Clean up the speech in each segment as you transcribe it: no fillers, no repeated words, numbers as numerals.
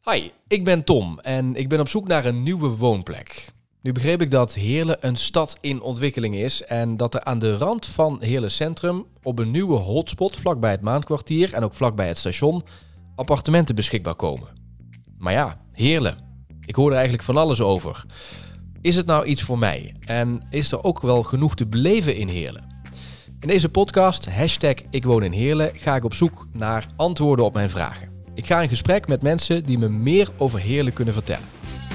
Hi, ik ben Tom en ik ben op zoek naar een nieuwe woonplek. Nu begreep ik dat Heerlen een stad in ontwikkeling is en dat er aan de rand van Heerlen Centrum op een nieuwe hotspot vlakbij het Maankwartier en ook vlakbij het station appartementen beschikbaar komen. Maar ja, Heerlen. Ik hoor er eigenlijk van alles over. Is het nou iets voor mij? En is er ook wel genoeg te beleven in Heerlen? In deze podcast, #IkWoonInHeerlen, ga ik op zoek naar antwoorden op mijn vragen. Ik ga in gesprek met mensen die me meer over Heerlen kunnen vertellen.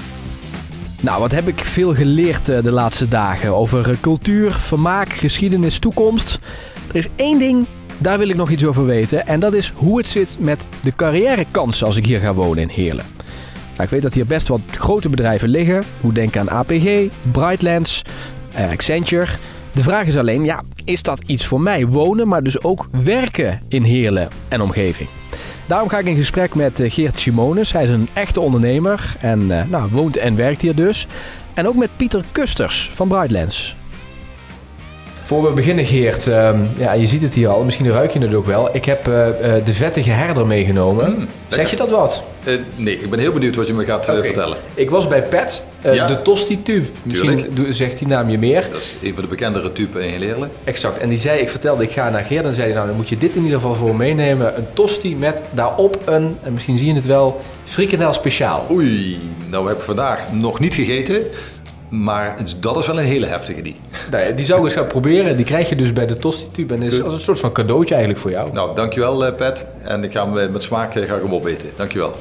Nou, wat heb ik veel geleerd de laatste dagen over cultuur, vermaak, geschiedenis, toekomst. Er is één ding, daar wil ik nog iets over weten. En dat is hoe het zit met de carrièrekansen als ik hier ga wonen in Heerlen. Nou, ik weet dat hier best wat grote bedrijven liggen. Moet denken aan APG, Brightlands, Accenture. De vraag is alleen, ja, is dat iets voor mij? Wonen, maar dus ook werken in Heerlen en omgeving. Daarom ga ik in gesprek met Geert Simonis. Hij is een echte ondernemer en woont en werkt hier dus. En ook met Pieter Kusters van Brightlands. Voor we beginnen, Geert, je ziet het hier al, misschien ruik je het ook wel. Ik heb de vettige herder meegenomen. Zeg je dat wat? Nee, ik ben heel benieuwd wat je me gaat vertellen. Ik was bij Pet, de Tosti-tube. Misschien zegt die naam je meer. Dat is een van de bekendere typen in Heerlen. Exact. En die zei, ik vertelde, ik ga naar Geert en zei, nou dan moet je dit in ieder geval voor meenemen. Een tosti met daarop en misschien zie je het wel, frikandel speciaal. Oei, nou heb ik vandaag nog niet gegeten. Maar dat is wel een hele heftige die. Nou, die zou ik eens gaan proberen. Die krijg je dus bij de Tosti-tube. En is als een soort van cadeautje eigenlijk voor jou. Nou, dankjewel Pet. En ik ga hem met smaak ga ik hem opeten. Dankjewel.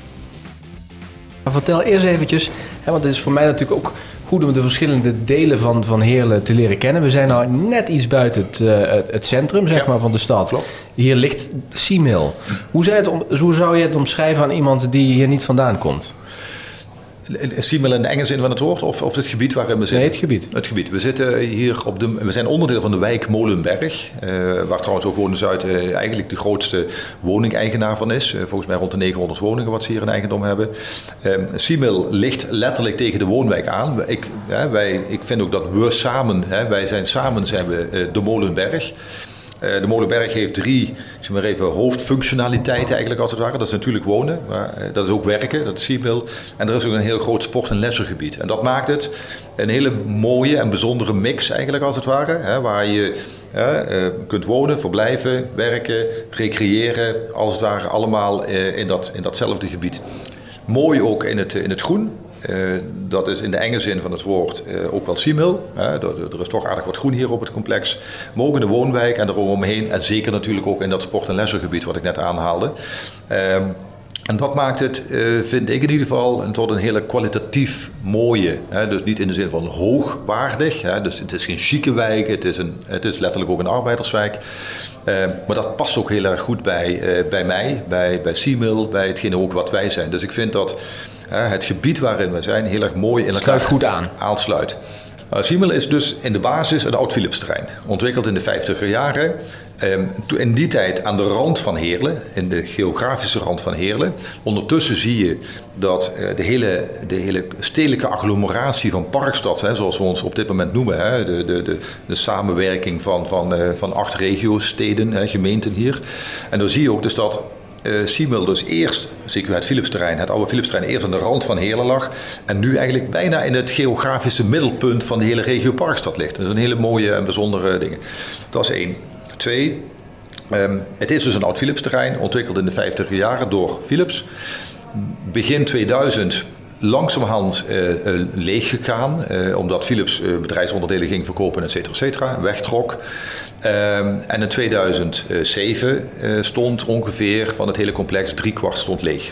Maar vertel eerst eventjes, want het is voor mij natuurlijk ook goed om de verschillende delen van Heerlen te leren kennen. We zijn nou net iets buiten het centrum maar, van de stad. Klopt. Hier ligt Seamill. Hoe zou je het omschrijven aan iemand die hier niet vandaan komt? Seamill in de enge zin van het woord of het gebied waarin we zitten? Nee, het gebied. Het gebied. We zitten hier we zijn onderdeel van de wijk Molenberg. Waar trouwens ook Wonen Zuid eigenlijk de grootste woningeigenaar van is. Volgens mij rond de 900 woningen wat ze hier in eigendom hebben. Seamill ligt letterlijk tegen de woonwijk aan. Ik vind ook dat we samen, zijn we de Molenberg. De Molenberg heeft 3 hoofdfunctionaliteiten eigenlijk als het ware. Dat is natuurlijk wonen, maar dat is ook werken, dat is Seamill. En er is ook een heel groot sport- en leisuregebied. En dat maakt het een hele mooie en bijzondere mix eigenlijk als het ware. Waar je kunt wonen, verblijven, werken, recreëren, als het ware allemaal in datzelfde gebied. Mooi ook in het groen. Dat is in de enge zin van het woord ook wel Seamill. Er is toch aardig wat groen hier op het complex. Maar ook in de woonwijk en eromheen. En zeker natuurlijk ook in dat sport- en leisuregebied wat ik net aanhaalde. En dat maakt het, vind ik in ieder geval, tot een hele kwalitatief mooie. Dus niet in de zin van hoogwaardig. Dus het is geen chique wijk. Het is letterlijk ook een arbeiderswijk. Maar dat past ook heel erg goed bij mij, bij Seamill, bij hetgene ook wat wij zijn. Dus ik vind dat het gebied waarin we zijn heel erg mooi in elkaar goed aansluit. Seamill is dus in de basis een oud Philips-terrein. Ontwikkeld in de 50er jaren. In die tijd aan de rand van Heerlen, in de geografische rand van Heerlen. Ondertussen zie je dat de hele stedelijke agglomeratie van Parkstad, zoals we ons op dit moment noemen, de samenwerking van 8 regio-steden, gemeenten hier. En dan zie je ook dus dat Seamill dus eerst, zeker het Philips-terrein, het oude Philips-terrein, eerst aan de rand van Heerlen lag. En nu eigenlijk bijna in het geografische middelpunt van de hele regio Parkstad ligt. Dat is een hele mooie en bijzondere ding. Dat is 1. 2, het is dus een oud Philips-terrein, ontwikkeld in de 50er jaren door Philips. Begin 2000 langzamerhand leeg gegaan, omdat Philips bedrijfsonderdelen ging verkopen, et cetera, wegtrok. En in 2007 stond ongeveer van het hele complex 3/4 stond leeg.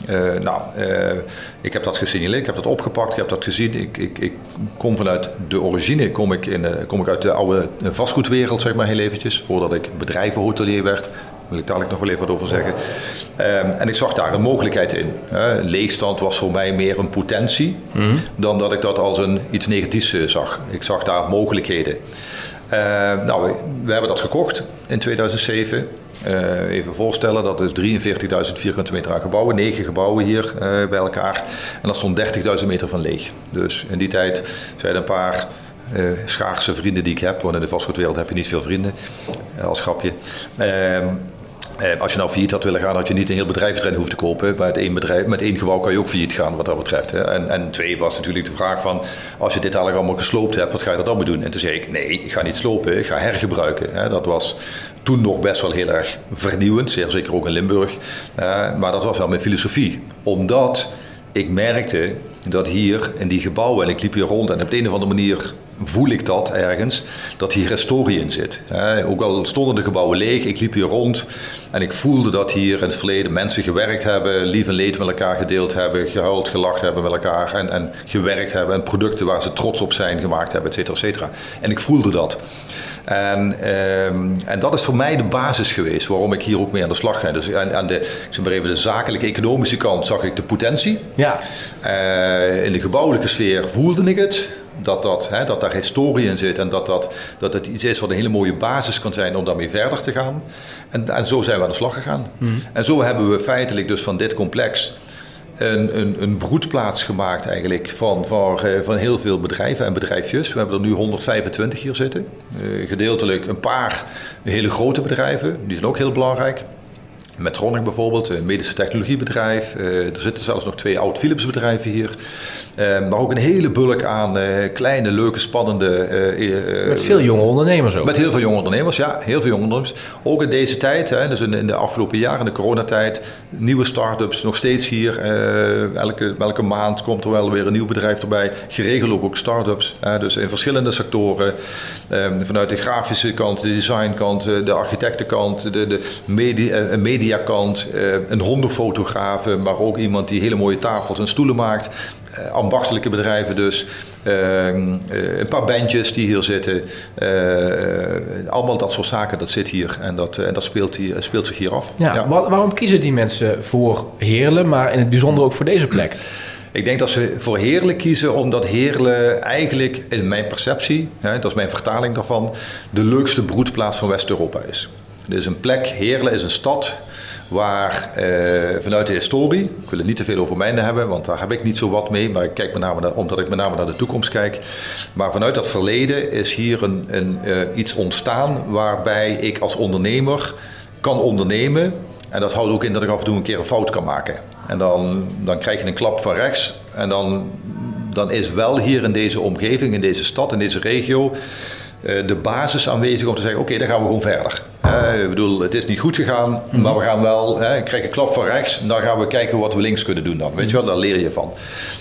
Ik heb dat gesignaleerd, ik heb dat opgepakt, ik heb dat gezien. Ik kom vanuit de origine, kom ik uit de oude vastgoedwereld, heel eventjes, voordat ik bedrijvenhotelier werd. Daar wil ik dadelijk nog wel even wat over zeggen. En ik zag daar een mogelijkheid in. Leegstand was voor mij meer een potentie, dan dat ik dat als iets negatiefs zag. Ik zag daar mogelijkheden. We hebben dat gekocht in 2007. Even voorstellen, dat is 43.000 vierkante meter aan gebouwen, 9 gebouwen hier bij elkaar. En dat stond 30.000 meter van leeg. Dus in die tijd zeiden een paar schaarse vrienden die ik heb, want in de vastgoedwereld heb je niet veel vrienden, als grapje. Als je nou failliet had willen gaan, had je niet een heel bedrijventerrein hoeven te kopen. Met één gebouw kan je ook failliet gaan wat dat betreft. Hè. En 2 was natuurlijk de vraag van, als je dit eigenlijk allemaal gesloopt hebt, wat ga je er dan mee doen? En toen zei ik, nee, ik ga niet slopen, ik ga hergebruiken. Hè. Dat was toen nog best wel heel erg vernieuwend, zeer zeker ook in Limburg. Maar dat was wel mijn filosofie. Omdat ik merkte dat hier in die gebouwen, en ik liep hier rond en op de een of andere manier voel ik dat ergens, dat hier historie in zit. Ook al stonden de gebouwen leeg, ik liep hier rond en ik voelde dat hier in het verleden mensen gewerkt hebben, lief en leed met elkaar gedeeld hebben, gehuild, gelacht hebben met elkaar en gewerkt hebben en producten waar ze trots op zijn gemaakt hebben, et cetera, et cetera. En ik voelde dat. En dat is voor mij de basis geweest waarom ik hier ook mee aan de slag ga. Dus aan de zakelijke economische kant zag ik de potentie. Ja. In de gebouwelijke sfeer voelde ik het. Dat daar historie in zit en dat het iets is wat een hele mooie basis kan zijn om daarmee verder te gaan. En zo zijn we aan de slag gegaan. Mm. En zo hebben we feitelijk dus van dit complex een broedplaats gemaakt eigenlijk van heel veel bedrijven en bedrijfjes. We hebben er nu 125 hier zitten. Gedeeltelijk een paar hele grote bedrijven, die zijn ook heel belangrijk. Medtronic bijvoorbeeld, een medische technologiebedrijf. Er zitten zelfs nog 2 oud Philips bedrijven hier. Maar ook een hele bulk aan kleine, leuke, spannende... met veel jonge ondernemers ook. Met heel veel jonge ondernemers, ja. Heel veel jonge ondernemers. Ook in deze tijd, dus in de afgelopen jaren, in de coronatijd, nieuwe start-ups nog steeds hier. Elke maand komt er wel weer een nieuw bedrijf erbij. Geregeld ook start-ups. Dus in verschillende sectoren. Vanuit de grafische kant, de designkant, de architectenkant, de mediakant. Een hondenfotograaf, maar ook iemand die hele mooie tafels en stoelen maakt. Ambachtelijke bedrijven dus, een paar bandjes die hier zitten, allemaal dat soort zaken, dat zit hier en dat speelt zich hier af. Ja, ja. Waarom kiezen die mensen voor Heerlen, maar in het bijzonder ook voor deze plek? Ik denk dat ze voor Heerlen kiezen omdat Heerlen eigenlijk, in mijn perceptie, dat is mijn vertaling daarvan, de leukste broedplaats van West-Europa is. Het is een plek, Heerlen is een stad waar vanuit de historie, ik wil er niet te veel over mijnen hebben, want daar heb ik niet zo wat mee, maar ik kijk omdat ik met name naar de toekomst kijk. Maar vanuit dat verleden is hier iets ontstaan waarbij ik als ondernemer kan ondernemen. En dat houdt ook in dat ik af en toe een keer een fout kan maken. En dan krijg je een klap van rechts en dan is wel hier in deze omgeving, in deze stad, in deze regio, de basis aanwezig om te zeggen, oké, dan gaan we gewoon verder. Ik bedoel, het is niet goed gegaan, maar we gaan wel, ik krijg een klap van rechts en dan gaan we kijken wat we links kunnen doen dan. Weet je wel, daar leer je van.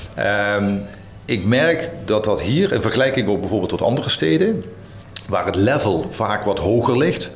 Ik merk dat hier, in vergelijking ook bijvoorbeeld tot andere steden, waar het level vaak wat hoger ligt,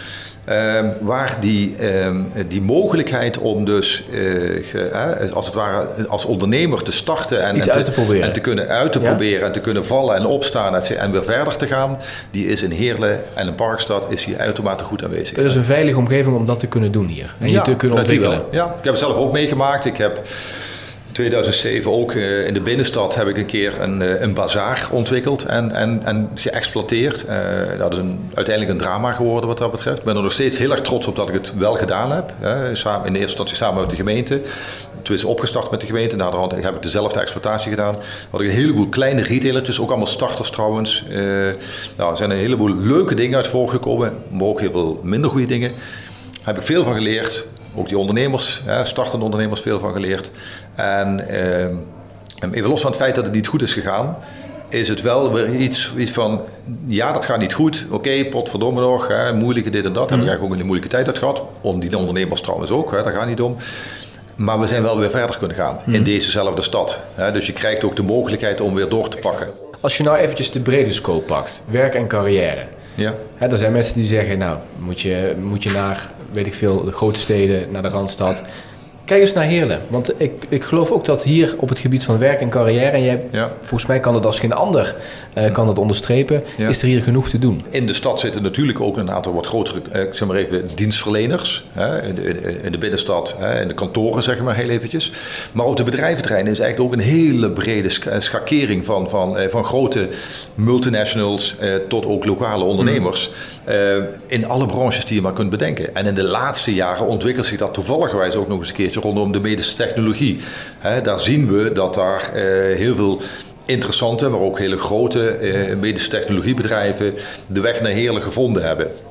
waar die mogelijkheid om dus als het ware als ondernemer te starten en te kunnen proberen en te kunnen vallen en opstaan en weer verder te gaan, die is in Heerlen en in Parkstad is hier uitermate goed aanwezig. Er is een veilige omgeving om dat te kunnen doen hier en je te kunnen ontwikkelen. Ja, ik heb het zelf ook meegemaakt. Ik heb in 2007 ook in de binnenstad heb ik een keer een bazaar ontwikkeld en geëxploiteerd. Dat is uiteindelijk een drama geworden wat dat betreft. Ik ben er nog steeds heel erg trots op dat ik het wel gedaan heb. In de eerste instantie samen met de gemeente. Toen is opgestart met de gemeente. Naderhand heb ik dezelfde exploitatie gedaan. Had ik een heleboel kleine retailers, ook allemaal starters trouwens. Er zijn een heleboel leuke dingen uit voortgekomen, maar ook heel veel minder goede dingen. Daar heb ik veel van geleerd. Ook die ondernemers, startende ondernemers, veel van geleerd. En even los van het feit dat het niet goed is gegaan, is het wel weer iets van, ja, dat gaat niet goed. Oké, potverdomme nog, moeilijke dit en dat. Heb ik eigenlijk ook in de moeilijke tijd uit gehad. Om die ondernemers trouwens ook, daar gaat het niet om. Maar we zijn wel weer verder kunnen gaan in dezezelfde stad. Dus je krijgt ook de mogelijkheid om weer door te pakken. Als je nou eventjes de brede scope pakt, werk en carrière. Ja. Er zijn mensen die zeggen, nou, moet je naar, weet ik veel, de grote steden, naar de Randstad. Kijk eens naar Heerlen. Want ik geloof ook dat hier op het gebied van werk en carrière, en volgens mij kan het als geen ander kan dat onderstrepen, is er hier genoeg te doen. In de stad zitten natuurlijk ook een aantal wat grotere, zeg maar even, dienstverleners. In de binnenstad, in de kantoren zeg maar heel eventjes. Maar op de bedrijventerreinen is eigenlijk ook een hele brede schakering van grote multinationals tot ook lokale ondernemers. In alle branches die je maar kunt bedenken. En in de laatste jaren ontwikkelt zich dat toevalligerwijs ook nog eens een keertje rondom de medische technologie. Daar zien we dat daar heel veel interessante, maar ook hele grote medische technologiebedrijven de weg naar Heerlen gevonden hebben.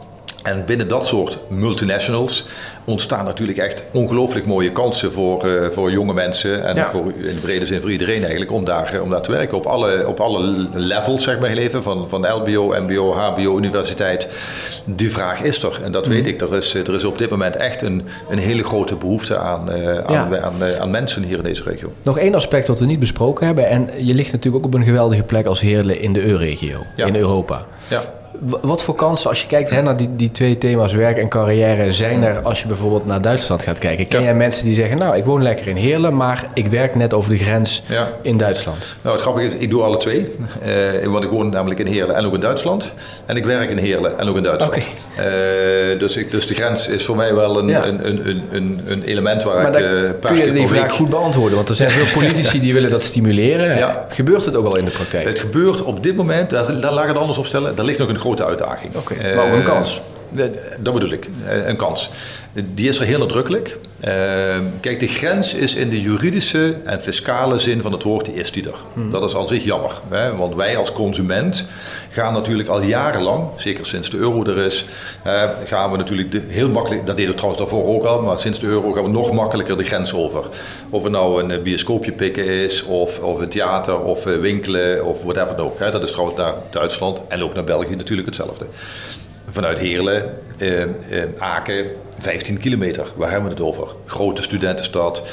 En binnen dat soort multinationals ontstaan natuurlijk echt ongelooflijk mooie kansen voor jonge mensen. En in de brede zin voor iedereen eigenlijk om daar te werken. Op alle levels, zeg maar heel even. Van LBO, MBO, HBO, universiteit. Die vraag is er. En dat weet ik. Er is op dit moment echt een hele grote behoefte aan mensen hier in deze regio. Nog één aspect dat we niet besproken hebben. En je ligt natuurlijk ook op een geweldige plek als Heerlen in de EU-regio. Ja. In Europa. Ja. Wat voor kansen, als je kijkt naar die twee thema's, werk en carrière, zijn er als je bijvoorbeeld naar Duitsland gaat kijken? Ken jij mensen die zeggen, nou, ik woon lekker in Heerlen, maar ik werk net over de grens in Duitsland? Nou, het grappige is, ik doe alle twee. Want ik woon namelijk in Heerlen en ook in Duitsland. En ik werk in Heerlen en ook in Duitsland. Okay. Dus de grens is voor mij wel een element waar ik kun je die vraag goed beantwoorden? Want er zijn veel politici die willen dat stimuleren. Ja. Gebeurt het ook al in de praktijk? Het gebeurt op dit moment, daar laat ik het anders op stellen, daar ligt nog een grote uitdaging. Okay. Maar ook een kans. Dat bedoel ik, een kans. Die is er heel nadrukkelijk. Kijk, de grens is in de juridische en fiscale zin van het woord, die is die er. Dat is aan zich jammer. Hè? Want wij als consument gaan natuurlijk al jarenlang, zeker sinds de euro er is, gaan we natuurlijk heel makkelijk, dat deden we trouwens daarvoor ook al, maar sinds de euro gaan we nog makkelijker de grens over. Of het nou een bioscoopje pikken is, of een theater, of winkelen, of whatever dan ook. Hè? Dat is trouwens naar Duitsland en ook naar België natuurlijk hetzelfde. Vanuit Heerlen, Aken, 15 kilometer. Waar hebben we het over? Grote studentenstad,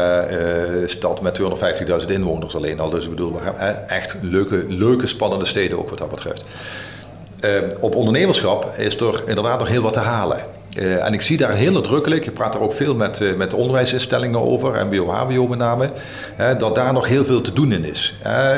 stad met 250.000 inwoners alleen al. Dus ik bedoel, echt leuke, spannende steden ook wat dat betreft. Op ondernemerschap is er inderdaad nog heel wat te halen. En ik zie daar heel nadrukkelijk, ik praat daar ook veel met de onderwijsinstellingen over, MBO, HBO met name, dat daar nog heel veel te doen in is.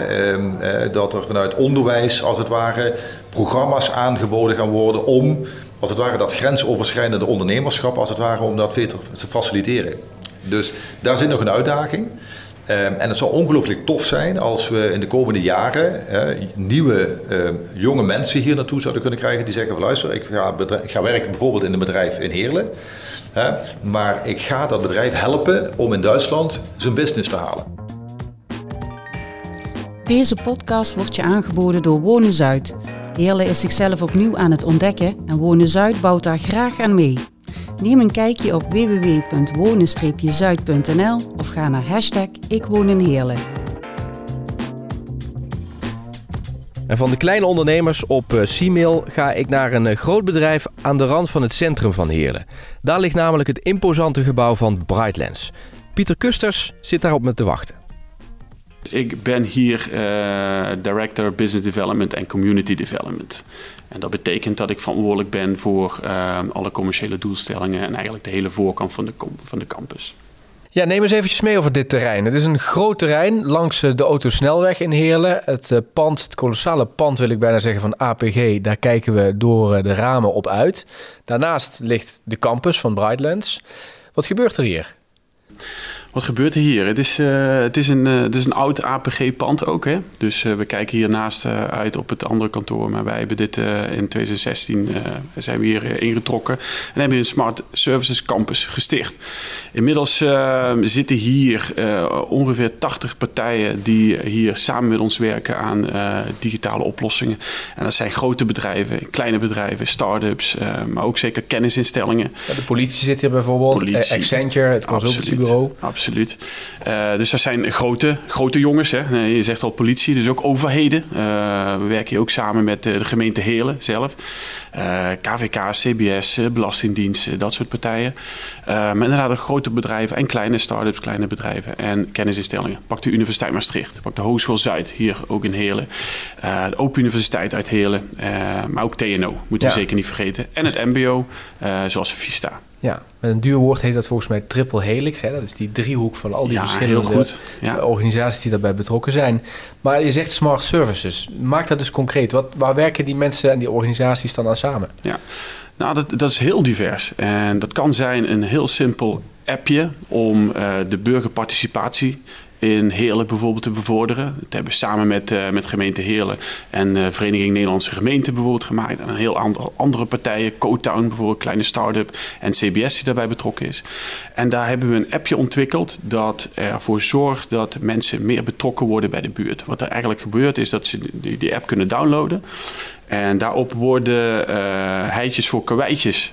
Dat er vanuit onderwijs, als het ware, programma's aangeboden gaan worden om, als het ware, dat grensoverschrijdende ondernemerschap, als het ware, om dat verder te faciliteren. Dus daar zit nog een uitdaging. En het zou ongelooflijk tof zijn als we in de komende jaren nieuwe jonge mensen hier naartoe zouden kunnen krijgen die zeggen van luister, ik ga werken bijvoorbeeld in een bedrijf in Heerlen. Maar ik ga dat bedrijf helpen om in Duitsland zijn business te halen. Deze podcast wordt je aangeboden door Wonen Zuid. Heerlen is zichzelf opnieuw aan het ontdekken en Wonen Zuid bouwt daar graag aan mee. Neem een kijkje op www.wonen-zuid.nl of ga naar #IkWoonInHeerlen. En van de kleine ondernemers op C-Mail ga ik naar een groot bedrijf aan de rand van het centrum van Heerlen. Daar ligt namelijk het imposante gebouw van Brightlands. Pieter Kusters zit daarop me te wachten. Ik ben hier Director Business Development en Community Development. En dat betekent dat ik verantwoordelijk ben voor alle commerciële doelstellingen en eigenlijk de hele voorkant van de campus. Ja, neem eens eventjes mee over dit terrein. Het is een groot terrein langs de Autosnelweg in Heerlen. Het kolossale pand wil ik bijna zeggen van APG, daar kijken we door de ramen op uit. Daarnaast ligt de campus van Brightlands. Wat gebeurt er hier? Wat gebeurt er hier? Het is een oud APG-pand ook. Hè? Dus we kijken hiernaast uit op het andere kantoor. Maar wij hebben dit in 2016 zijn we hier ingetrokken. En hebben een Smart Services Campus gesticht. Inmiddels zitten hier ongeveer 80 partijen die hier samen met ons werken aan digitale oplossingen. En dat zijn grote bedrijven, kleine bedrijven, start-ups, maar ook zeker kennisinstellingen. Ja, de politie zit hier bijvoorbeeld, Accenture, het consultancybureau. Absoluut. Dus dat zijn grote jongens. Hè. Je zegt al politie, dus ook overheden. We werken hier ook samen met de gemeente Heerlen zelf. KVK, CBS, Belastingdienst, dat soort partijen. Maar inderdaad grote bedrijven en kleine start-ups, kleine bedrijven en kennisinstellingen. Pak de Universiteit Maastricht, pak de Hogeschool Zuid, hier ook in Heerlen. De Open Universiteit uit Heerlen, maar ook TNO, moeten we zeker niet vergeten. En het MBO, zoals Vista. Ja, met een duur woord heet dat volgens mij triple helix. Hè? Dat is die driehoek van al die verschillende organisaties die daarbij betrokken zijn. Maar je zegt smart services. Maak dat dus concreet. Waar werken die mensen en die organisaties dan aan samen? Ja, nou dat is heel divers. En dat kan zijn een heel simpel appje om de burgerparticipatie in Heerlen bijvoorbeeld te bevorderen. Dat hebben we samen met gemeente Heerlen en Vereniging Nederlandse Gemeenten bijvoorbeeld gemaakt. En een heel aantal andere partijen, CoTown bijvoorbeeld, kleine start-up en CBS die daarbij betrokken is. En daar hebben we een appje ontwikkeld dat ervoor zorgt dat mensen meer betrokken worden bij de buurt. Wat er eigenlijk gebeurt is dat ze die app kunnen downloaden. En daarop worden heitjes voor karweitjes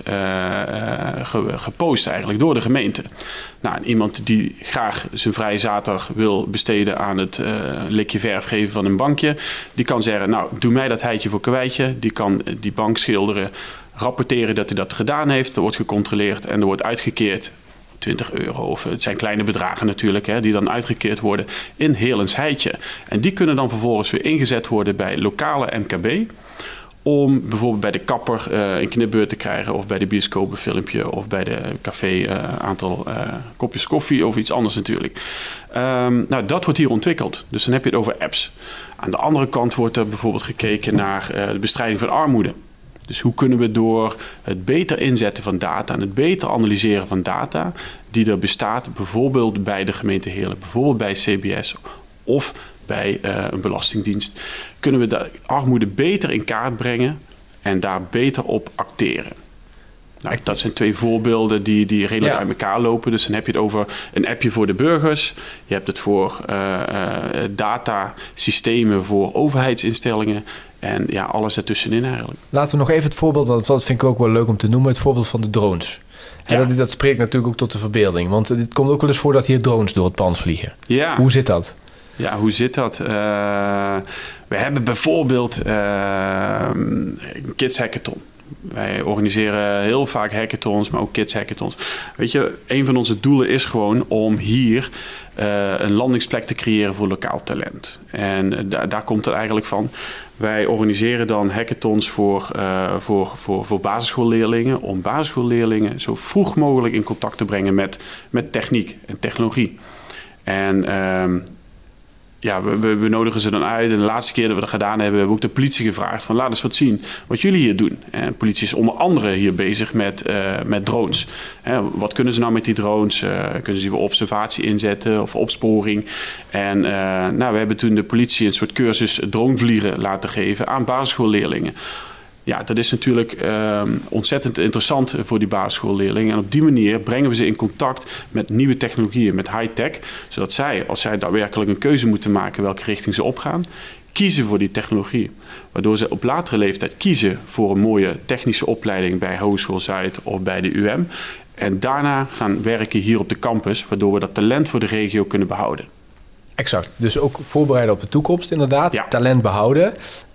gepost eigenlijk door de gemeente. Nou, iemand die graag zijn vrije zaterdag wil besteden aan het likje verf geven van een bankje, die kan zeggen, nou, doe mij dat heitje voor karweitje. Die kan die bank schilderen, rapporteren dat hij dat gedaan heeft. Er wordt gecontroleerd en er wordt uitgekeerd. €20 of het zijn kleine bedragen natuurlijk, hè, die dan uitgekeerd worden in Heerlens heitje. En die kunnen dan vervolgens weer ingezet worden bij lokale MKB. Om bijvoorbeeld bij de kapper een knipbeurt te krijgen, of bij de bioscoop een filmpje, of bij de café een aantal kopjes koffie of iets anders natuurlijk. Nou, dat wordt hier ontwikkeld. Dus dan heb je het over apps. Aan de andere kant wordt er bijvoorbeeld gekeken naar de bestrijding van armoede. Dus hoe kunnen we door het beter inzetten van data en het beter analyseren van data die er bestaat, bijvoorbeeld bij de gemeente Heerlen, bijvoorbeeld bij CBS of bij een belastingdienst, kunnen we de armoede beter in kaart brengen en daar beter op acteren. Nou, dat zijn 2 voorbeelden die redelijk uit elkaar lopen. Dus dan heb je het over een appje voor de burgers. Je hebt het voor datasystemen voor overheidsinstellingen. En ja, alles ertussenin eigenlijk. Laten we nog even het voorbeeld, want dat vind ik ook wel leuk om te noemen, het voorbeeld van de drones. Ja. Dat spreekt natuurlijk ook tot de verbeelding. Want het komt ook wel eens voor dat hier drones door het pand vliegen. Ja. Hoe zit dat? Ja, hoe zit dat? We hebben bijvoorbeeld een Kids Hackathon. Wij organiseren heel vaak hackathons, maar ook kids hackathons. Weet je, een van onze doelen is gewoon om hier een landingsplek te creëren voor lokaal talent. En daar komt het eigenlijk van. Wij organiseren dan hackathons voor basisschoolleerlingen, om basisschoolleerlingen zo vroeg mogelijk in contact te brengen met techniek en technologie. En ja, we nodigen ze dan uit. En de laatste keer dat we dat gedaan hebben we ook de politie gevraagd van laat eens wat zien wat jullie hier doen. En de politie is onder andere hier bezig met drones. Wat kunnen ze nou met die drones? Kunnen ze die voor observatie inzetten of opsporing? En we hebben toen de politie een soort cursus dronevliegen laten geven aan basisschoolleerlingen. Ja, dat is natuurlijk ontzettend interessant voor die basisschoolleerlingen. En op die manier brengen we ze in contact met nieuwe technologieën, met high-tech. Zodat zij, als zij daadwerkelijk een keuze moeten maken welke richting ze opgaan, kiezen voor die technologie. Waardoor ze op latere leeftijd kiezen voor een mooie technische opleiding bij Hogeschool Zuid of bij de UM. En daarna gaan werken hier op de campus, waardoor we dat talent voor de regio kunnen behouden. Exact. Dus ook voorbereiden op de toekomst inderdaad. Ja. Talent behouden.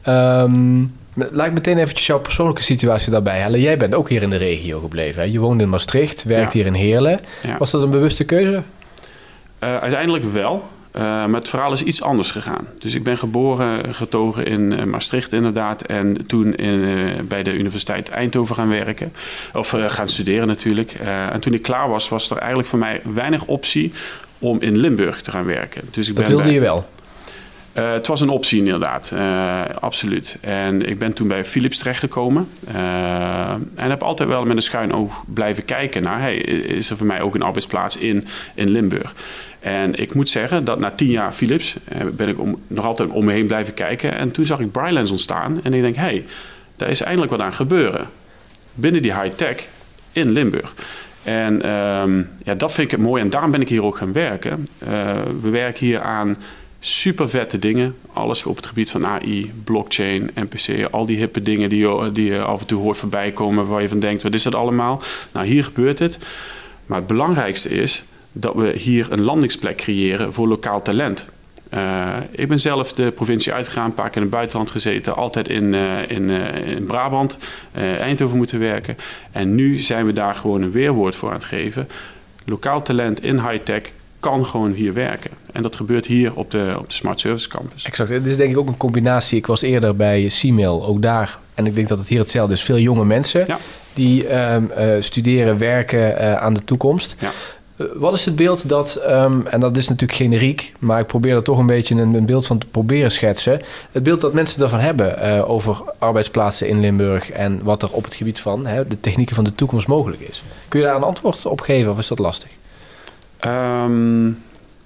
Laat ik meteen eventjes jouw persoonlijke situatie daarbij halen. Jij bent ook hier in de regio gebleven. Hè? Je woont in Maastricht, werkt hier in Heerlen. Ja. Was dat een bewuste keuze? Uiteindelijk wel. Maar het verhaal is iets anders gegaan. Dus ik ben getogen in Maastricht inderdaad. En toen bij de Universiteit Eindhoven gaan werken. Of gaan studeren natuurlijk. En toen ik klaar was, was er eigenlijk voor mij weinig optie om in Limburg te gaan werken. Dus dat wilde je wel? Het was een optie inderdaad, absoluut. En ik ben toen bij Philips terechtgekomen. En heb altijd wel met een schuin oog blijven kijken naar, hey, is er voor mij ook een arbeidsplaats in Limburg? En ik moet zeggen dat na 10 jaar Philips ben ik nog altijd om me heen blijven kijken. En toen zag ik Brylance ontstaan en ik denk, hey, daar is eindelijk wat aan gebeuren. Binnen die high-tech in Limburg. En dat vind ik het mooi en daarom ben ik hier ook gaan werken. We werken hier aan super vette dingen. Alles op het gebied van AI, blockchain, NPC, al die hippe dingen die je af en toe hoort voorbij komen waar je van denkt, wat is dat allemaal? Nou, hier gebeurt het. Maar het belangrijkste is dat we hier een landingsplek creëren voor lokaal talent. Ik ben zelf de provincie uitgegaan, een paar keer in het buitenland gezeten, altijd in Brabant, Eindhoven moeten werken. En nu zijn we daar gewoon een weerwoord voor aan het geven. Lokaal talent in high-tech kan gewoon hier werken. En dat gebeurt hier op de Smart Service Campus. Exact. Het is denk ik ook een combinatie. Ik was eerder bij C-Mail, ook daar. En ik denk dat het hier hetzelfde is. Veel jonge mensen die studeren, werken aan de toekomst. Ja. Wat is het beeld dat, en dat is natuurlijk generiek, maar ik probeer er toch een beetje een beeld van te proberen schetsen. Het beeld dat mensen ervan hebben over arbeidsplaatsen in Limburg en wat er op het gebied van de technieken van de toekomst mogelijk is. Kun je daar een antwoord op geven of is dat lastig?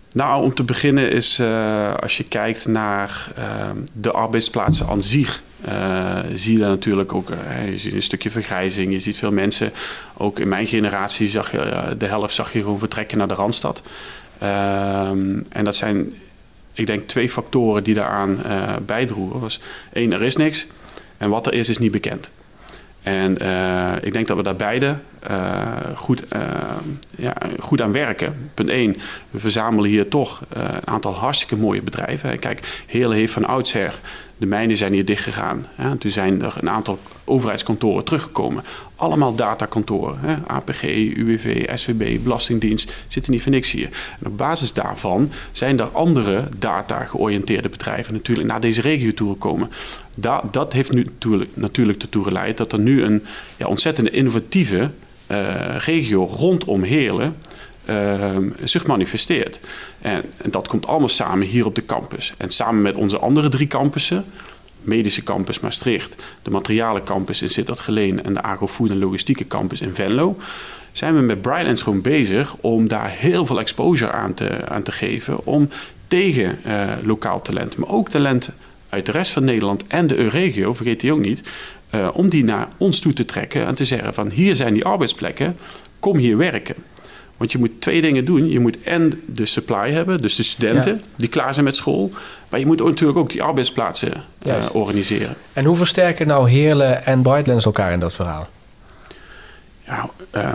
Nou, om te beginnen is als je kijkt naar de arbeidsplaatsen aan zich, zie je daar natuurlijk ook je ziet een stukje vergrijzing. Je ziet veel mensen, ook in mijn generatie zag je de helft gewoon vertrekken naar de Randstad. En dat zijn, ik denk, 2 factoren die daaraan bijdroegen. Was 1, er is niks. En wat er is niet bekend. En ik denk dat we daar beide goed aan werken. Punt 1, we verzamelen hier toch een aantal hartstikke mooie bedrijven. Kijk, Heerlen heeft van oudsher, de mijnen zijn hier dichtgegaan. Toen zijn er een aantal overheidskantoren teruggekomen. Allemaal datakantoren. APG, UWV, SVB, Belastingdienst, zitten niet voor niks hier. En op basis daarvan zijn er andere data-georiënteerde bedrijven natuurlijk naar deze regio toegekomen. Dat heeft nu natuurlijk ertoe geleid dat er nu een ontzettend innovatieve regio rondom Heerlen zich manifesteert. En dat komt allemaal samen hier op de campus. En samen met onze andere 3 campussen, Medische Campus Maastricht, de Materialencampus in Sittard-Geleen en de Agrofood en Logistieke Campus in Venlo, zijn we met Brightlands gewoon bezig om daar heel veel exposure aan te geven, om tegen lokaal talent, maar ook talent uit de rest van Nederland en de EU-regio, vergeet die ook niet, om die naar ons toe te trekken en te zeggen van hier zijn die arbeidsplekken, kom hier werken. Want je moet 2 dingen doen. Je moet en de supply hebben, dus de studenten die klaar zijn met school. Maar je moet natuurlijk ook die arbeidsplaatsen organiseren. En hoe versterken nou Heerlen en Brightlands elkaar in dat verhaal? Ja,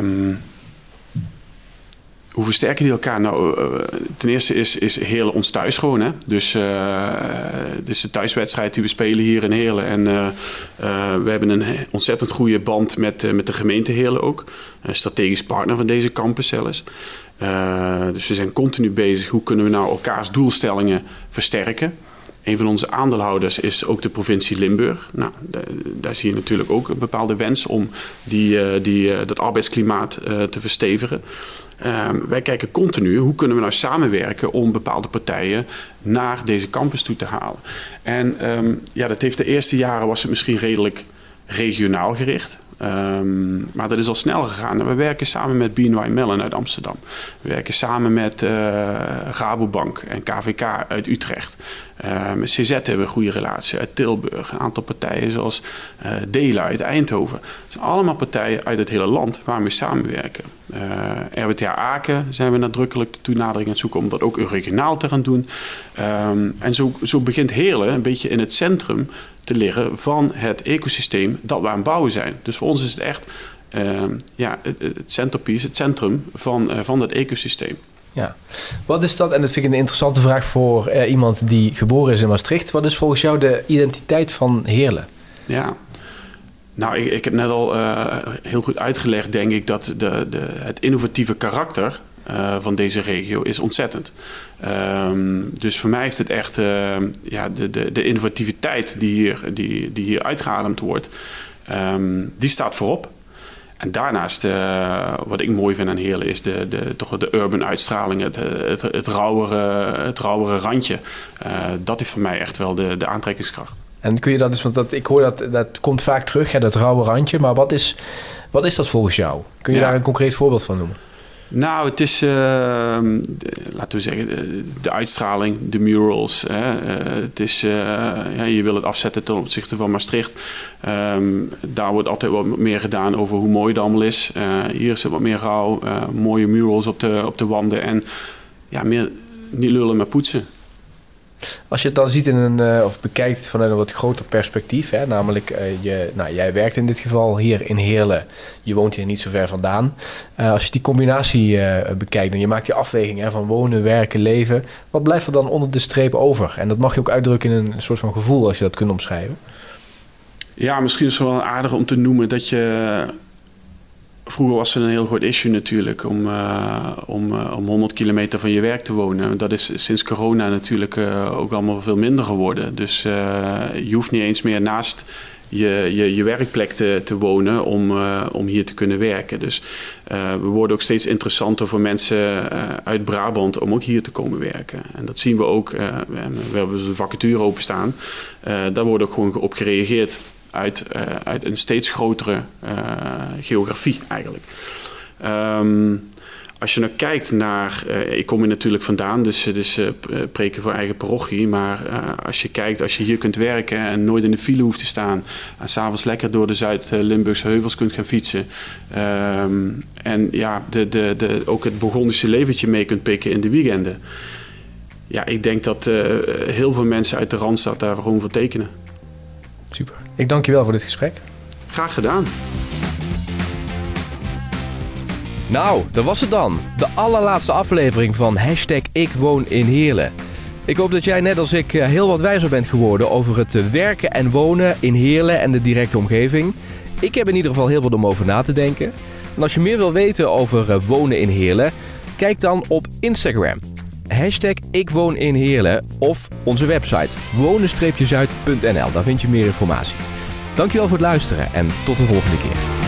hoe versterken die elkaar? Nou, ten eerste is Heerlen ons thuis gewoon. Hè? Dus het is de thuiswedstrijd die we spelen hier in Heerlen. En we hebben een ontzettend goede band met de gemeente Heerlen ook. Een strategisch partner van deze campus zelfs. Dus we zijn continu bezig. Hoe kunnen we nou elkaars doelstellingen versterken? Een van onze aandeelhouders is ook de provincie Limburg. Nou, daar zie je natuurlijk ook een bepaalde wens om dat arbeidsklimaat te verstevigen. Wij kijken continu hoe kunnen we nou samenwerken om bepaalde partijen naar deze campus toe te halen. En dat heeft de eerste jaren was het misschien redelijk regionaal gericht. Maar dat is al snel gegaan. En we werken samen met BNY Mellon uit Amsterdam. We werken samen met Rabobank en KVK uit Utrecht. Met CZ hebben we een goede relatie uit Tilburg. Een aantal partijen zoals Dela uit Eindhoven. Dat zijn allemaal partijen uit het hele land waar we samenwerken. RWTH Aken zijn we nadrukkelijk de toenadering aan het zoeken om dat ook regionaal te gaan doen. En zo begint Heerlen een beetje in het centrum te liggen van het ecosysteem dat we aan het bouwen zijn. Dus voor ons is het echt het centerpiece, het centrum van dat ecosysteem. Ja, wat is dat? En dat vind ik een interessante vraag voor iemand die geboren is in Maastricht. Wat is volgens jou de identiteit van Heerlen? Ja, nou, ik heb net al heel goed uitgelegd, denk ik, dat het innovatieve karakter van deze regio is ontzettend. Dus voor mij heeft het echt de innovativiteit die hier uitgeademd wordt, die staat voorop. En daarnaast, wat ik mooi vind aan Heerlen, is toch de urban uitstraling, het rauwere randje. Dat is voor mij echt wel de aantrekkingskracht. En kun je dat dus, want ik hoor dat komt vaak terug, dat rauwe randje. Maar wat is dat volgens jou? Kun je daar een concreet voorbeeld van noemen? Nou, het is, laten we zeggen, de uitstraling, de murals. Het is, je wil het afzetten ten opzichte van Maastricht. Daar wordt altijd wat meer gedaan over hoe mooi het allemaal is. Hier is het wat meer rauw, mooie murals op de wanden. En meer niet lullen, maar poetsen. Als je het dan ziet of bekijkt vanuit een wat groter perspectief, hè, namelijk jij werkt in dit geval hier in Heerlen, je woont hier niet zo ver vandaan. Als je die combinatie bekijkt en je maakt je afweging van wonen, werken, leven, wat blijft er dan onder de streep over? En dat mag je ook uitdrukken in een soort van gevoel als je dat kunt omschrijven. Ja, misschien is het wel aardig om te noemen dat je... Vroeger was het een heel groot issue natuurlijk om 100 kilometer van je werk te wonen. Dat is sinds corona natuurlijk ook allemaal veel minder geworden. Dus je hoeft niet eens meer naast je werkplek te wonen om hier te kunnen werken. Dus we worden ook steeds interessanter voor mensen uit Brabant om ook hier te komen werken. En dat zien we ook. We hebben dus een vacature openstaan. Daar wordt ook gewoon op gereageerd. Uit een steeds grotere geografie eigenlijk. Als je nou kijkt naar, ik kom hier natuurlijk vandaan, dus preken voor eigen parochie. Maar als je hier kunt werken en nooit in de file hoeft te staan. En 's avonds lekker door de Zuid-Limburgse heuvels kunt gaan fietsen. En ja, ook het Bourgondische leventje mee kunt pikken in de weekenden. Ja, ik denk dat heel veel mensen uit de Randstad daar gewoon voor tekenen. Super. Ik dank je wel voor dit gesprek. Graag gedaan. Nou, dat was het dan. De allerlaatste aflevering van #IkWoonInHeerlen. Ik hoop dat jij net als ik heel wat wijzer bent geworden over het werken en wonen in Heerlen en de directe omgeving. Ik heb in ieder geval heel veel om over na te denken. En als je meer wil weten over wonen in Heerlen, kijk dan op Instagram. #IkWoonInHeerlen of onze website wonen-zuid.nl. Daar vind je meer informatie. Dankjewel voor het luisteren en tot de volgende keer.